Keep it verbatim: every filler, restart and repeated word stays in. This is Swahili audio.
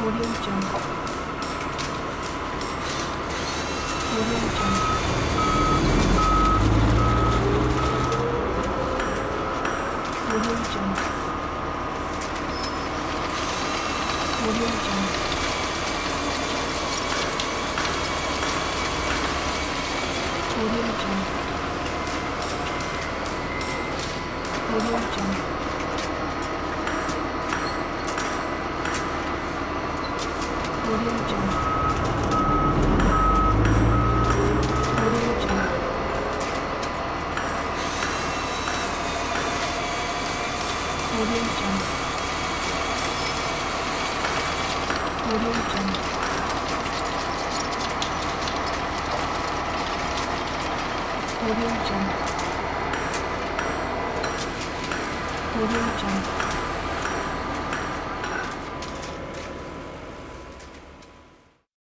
Audio Jungle. Audio Jungle. Audio Jungle. Audio Jungle. Audio Jungle. Audio Jungle. Audio Jungle. Audio Jungle. Audio Jungle. Audio Jungle. Audio Jungle.